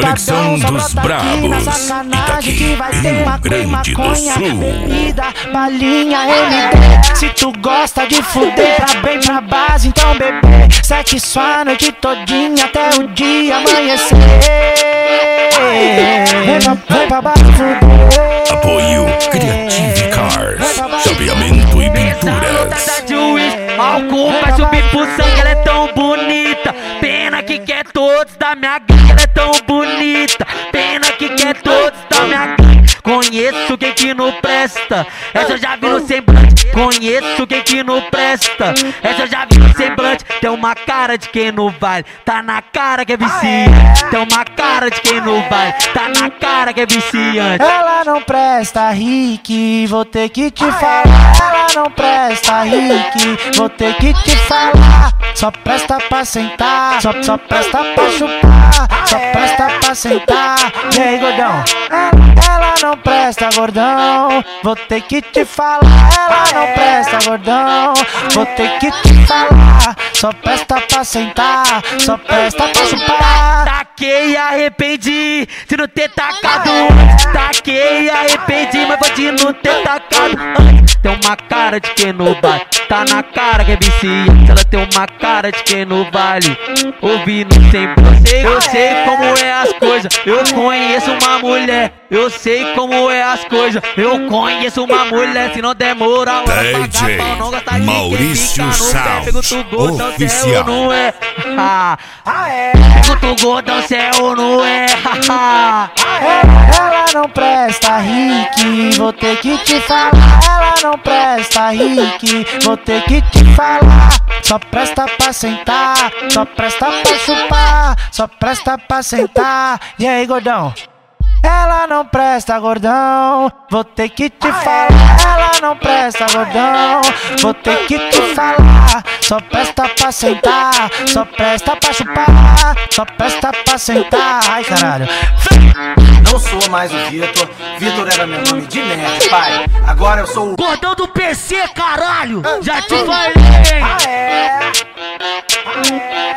Conexão dos Bravos. Sacanagem que vai ter Rio maconha, Grande do Sul. bebida, balinha, MD. Se tu gosta de fuder pra bem pra base, então bebê, sexo a noite todinha até o dia amanhecer. Vem pra base fuder. Apoio Creative Cars, chaveamento e pinturas. De juiz, álcool vai subir pro sangue, ela é tão bonita. Pena que quer todos da minha gangue, ela é tão bonita. Pena que quer todos da minha gangue. Conheço quem que não presta, essa eu já vi no semblante. Conheço quem que não presta, essa eu já vi no semblante. Tem uma cara de quem não vale, tá na cara que é viciante. Tem uma cara de quem não vale, tá na cara que é viciante. Ela não presta, Rick, vou ter que te falar. Ela não presta, Rick, vou ter que te falar. Só presta pra sentar, só presta pra chupar, só presta pra sentar. E aí, gordão? Ela não presta, gordão, vou ter que te falar. Ela não presta, gordão, vou ter que te falar. Só presta pra sentar, só presta pra chupar. Taquei e arrependi de não ter tacado antes. Taquei e arrependi, mas vou de não ter tacado antes. Tem uma cara de quem não vale, tá na cara que é viciante. Ela tem uma cara de quem não vale, ouvindo sempre. Eu sei como é as coisas, eu conheço uma mulher. Eu sei como é as coisas, eu conheço uma mulher. Se não demora, DJ Maurício Sound Oficial. Não é? Pergunta o gordão se é ou não é? Ela não presta, Rick, vou ter que te falar. Ela não presta, Rick, vou ter que te falar. Só presta pra sentar, só presta pra chupar, só presta pra sentar. E aí, gordão? Ela não presta, gordão, vou ter que te falar. Ela não presta, gordão, vou ter que te falar. Só presta pra sentar, só presta pra chupar, só presta pra sentar. Ai, caralho. Não sou mais o Vitor, Vitor era meu nome de nerd, pai. Agora eu sou o Gordão do PC, caralho! Já te falei! Ah, é?